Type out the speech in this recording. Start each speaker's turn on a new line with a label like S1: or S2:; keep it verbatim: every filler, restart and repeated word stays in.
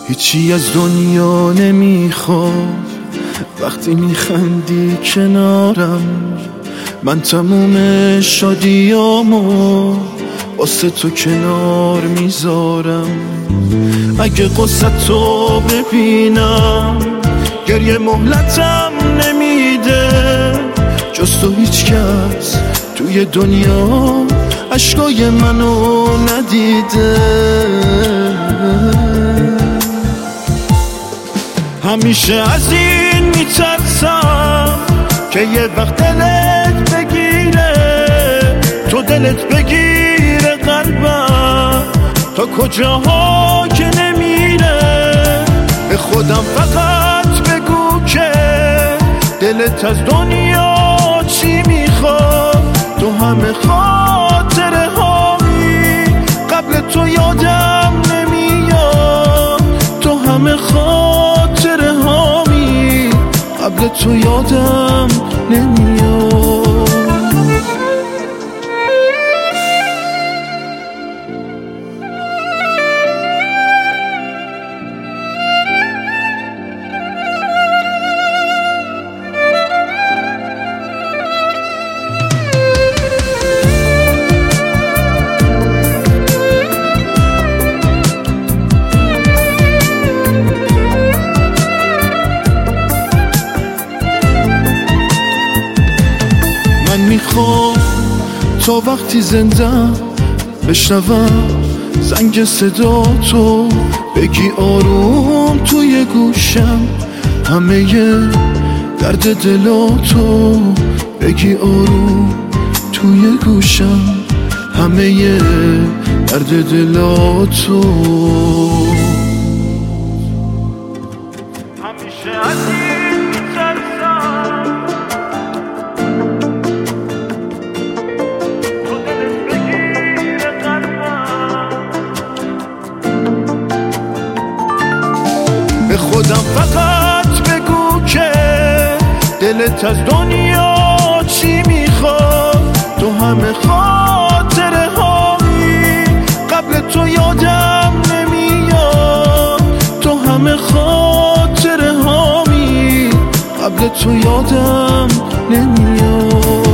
S1: هیچی از دنیا نمیخواد وقتی میخندی کنارم. من تموم شادیامو واسه تو کنار میذارم. اگه قصتو ببینم گریه مهلتم نمیده، جز تو هیچ کس توی دنیا عشقای منو ندیده. همیشه از این میترسم که یه وقت دلت بگیره، تو دلت بگیره قلبم تا کجاها که نمیره. به خودم فقط بگو که دلت از دنیا چی میخواد. تو همه خاطره هامی قبل تو یادم نمیاد. تو همه خاطره هامی قبل تو یادم نمیاد. میخوام تا وقتی زندم بشنوم زنگ صدا تو، بگی آروم توی گوشم همه درد دلاتو، بگی آروم توی گوشم همه درد دلاتو. همیشه از این میترسم به خودم فقط بگو که دلت از دنیا چی میخواد. تو همه خاطره هامی قبل تو یادم نمیاد. تو همه خاطره هامی قبل تو یادم نمیاد.